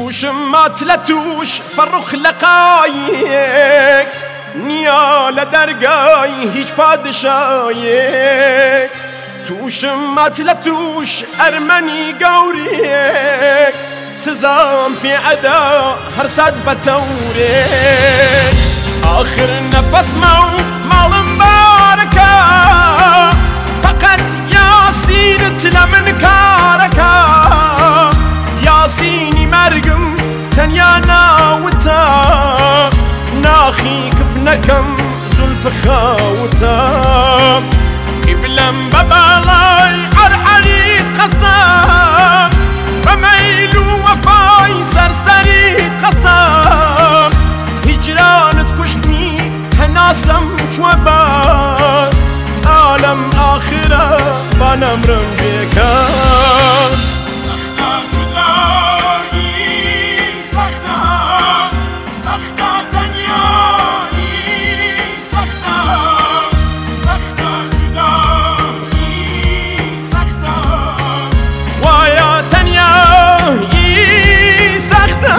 توشم ماتلتوش فرخ لقایک نیا لدرگای هیچ پادشایک توشم ماتلتوش ارمنی گوریک سزام في عدا هرساد بتورك آخر نفس مال مباركة فقط ياسين تلمن كاركا ياسيني مرقم تنيا ناوتا ناخي كفنكم زلف خاوتا قبلم ببالاي عرعريت قصام بميلو وفاي سرسري قصام هجران تكشتني هناسم شوباس عالم آخرة بنمرم بكاس سختا جدایی سختا تنیایی سختا جدایی سختا خوایا تنیایی سختا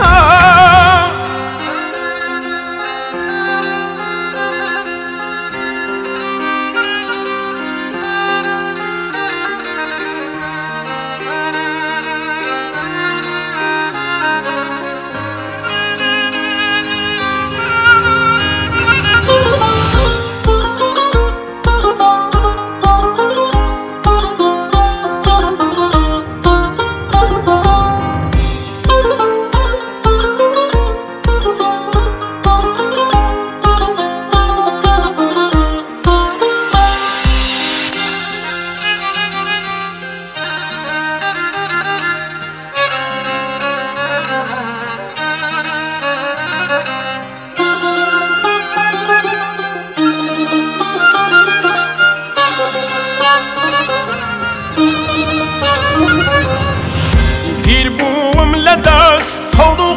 بوم لدست قول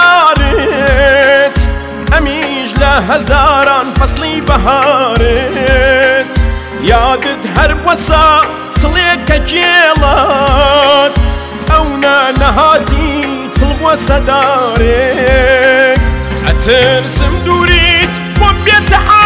قرارت أميج لهزاران فصلي بهارت يادت هرب وسا طليك جيلات أونا نهاتي طلب وسدارك أترسم دوريت وبيت